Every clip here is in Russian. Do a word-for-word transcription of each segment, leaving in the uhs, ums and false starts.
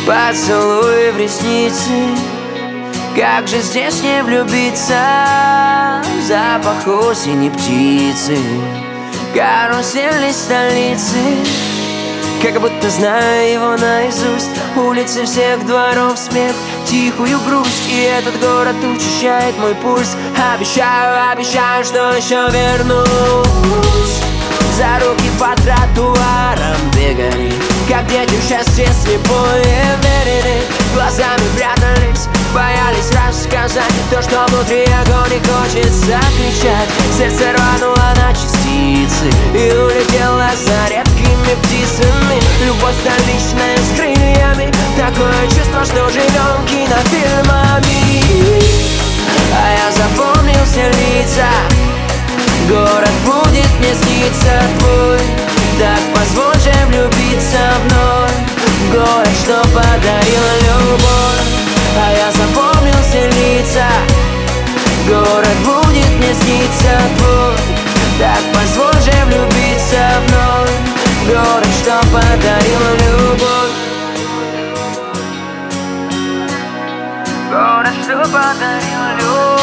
поцелуй в ресницы. Как же здесь не влюбиться? Запах осени птицы, карусели столицы. Как будто знаю его наизусть. Улицы всех дворов, смех, тихую грусть. И этот город учащает мой пульс. Обещаю, обещаю, что еще вернусь. За руки по тротуарам бегали, как дети в счастье слепое верили. Глазами прятались, боялись рассказать то, что внутри огонь, и хочется кричать. Сердце рвануло на частицы и улетело за редкими птицами. Любовь столичная с крыльями, такое чувство, что живем кинофильмами. А я запомнил все лица. Город будет мне сниться твой. Так позволь же влюбиться вновь. Город, что подарил любовь. А я запомнил все лица. Город будет мне сниться твой. Так позволь же влюбиться вновь. Город, что подарил любовь. Город, что подарил любовь.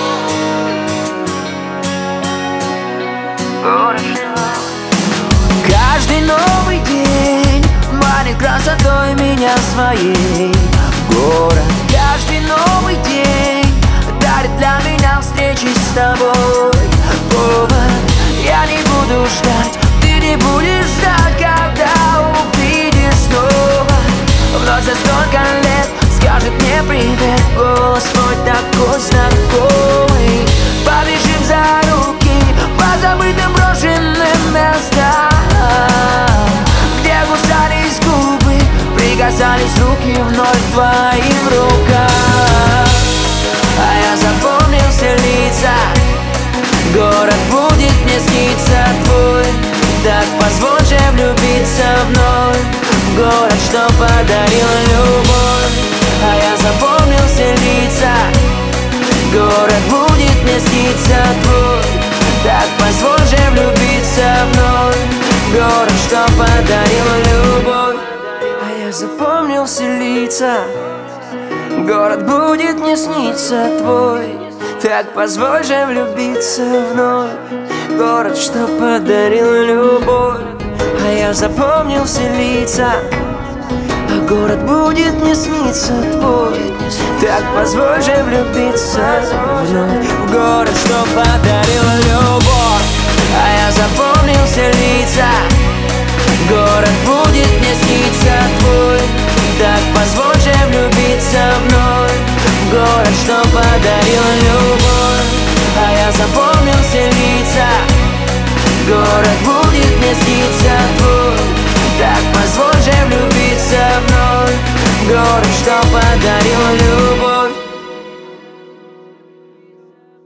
Каждый новый день манит красотой меня своей. Город, каждый новый день дарит для меня встречи с тобой. Повод, я не буду ждать, ты не будешь ждать, когда увидишь снова. Вновь за столько лет скажет мне привет. Голос твой такой знакомый. Побежим за руки по забытым брошенным местам, где кусались губы, прикасались руки вновь к твоим рукам. А я запомнил все лица. Город будет мне сниться твой. Так позволь же влюбиться вновь. Город, что подарил любовь. А я запомнил все лица. Город будет мне сниться твой. Так позволь же влюбиться вновь. Город, что подарил любовь. А я запомнил все лица. Город будет мне сниться твой. Так позволь же влюбиться вновь. Город, что подарил любовь. А я запомнил все лица. А город будет мне сниться твой. Так позволь же влюбиться вновь. В город, что подарил любовь. А я запомнил все лица. Город будет мне сниться твой. Так позволь же влюбиться вновь. В город, что подарил любовь. А я запомнил все лица. Город будет мне сниться твой. Так позволь же влюбиться вновь. Город, что подарил любовь.